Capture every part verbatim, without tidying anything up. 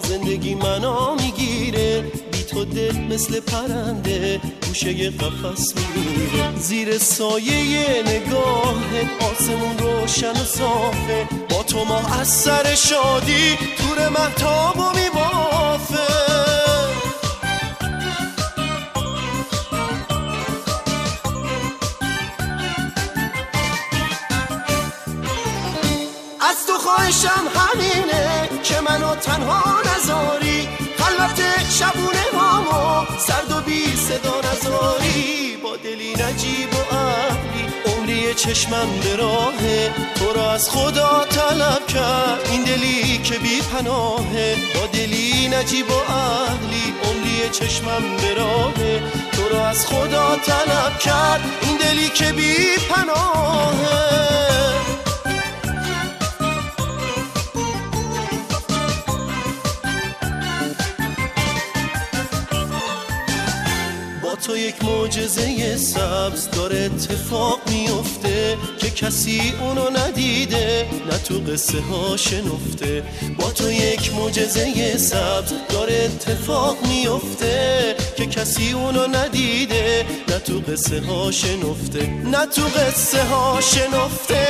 زندگی منو میگیره، بی تو دل مثل پرنده گوشه قفس میره. زیر سایه نگاهت آسمون روشن و صافه، با تو ماه از سر شادی تور مهتابو میبافه. از تو خواهشم همینه که منو تنها نذاری، خلوت شبونه هامو سرد و بی صدا نذاری. با دلی نجیب و عقلی عمری چشمم به راهه، تو را از خدا طلب کرد این دلی که بی پناهه. با دلی نجیب و عقلی عمری چشمم به راهه، تو را از خدا طلب کرد این دلی که بی پناهه. تو یک معجزه سبز داره اتفاق میفته که کسی اونو ندیده، نه تو قصه ها شنفته. با تو یک معجزه سبز داره اتفاق میفته که کسی اونو ندیده، نه تو قصه ها شنفته، نه تو قصه ها شنفته.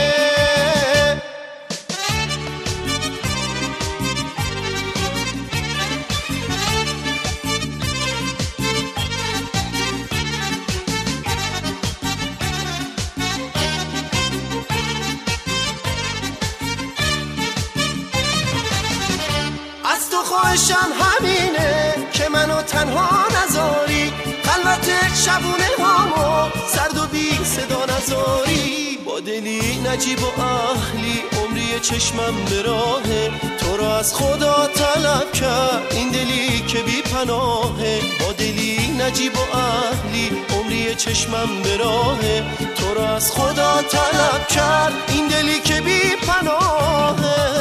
خواهشم همینه که منو تنها نذاری، خلوت شبونه هامو سرد و بی صدا نذاری. با دلی نجیب و اهلی عمری چشمم به راهه، تو را از خدا طلب کرد این دلی که بی پناهه. با دلی نجیب و اهلی عمری چشمم به راهه، تو را از خدا طلب کرد این دلی که بی پناهه.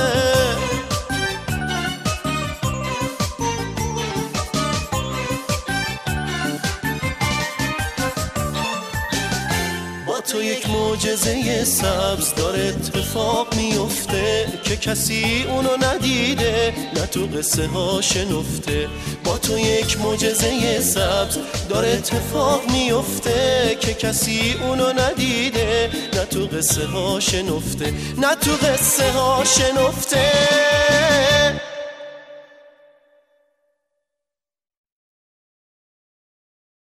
تو یک معجزه سبز داره اتفاق میفته که کسی اونو ندیده، نه تو قصه ها شنفته. با تو یک معجزه سبز داره اتفاق میفته که کسی اونو ندیده، نه تو قصه ها شنفته، نه تو قصه ها شنفته.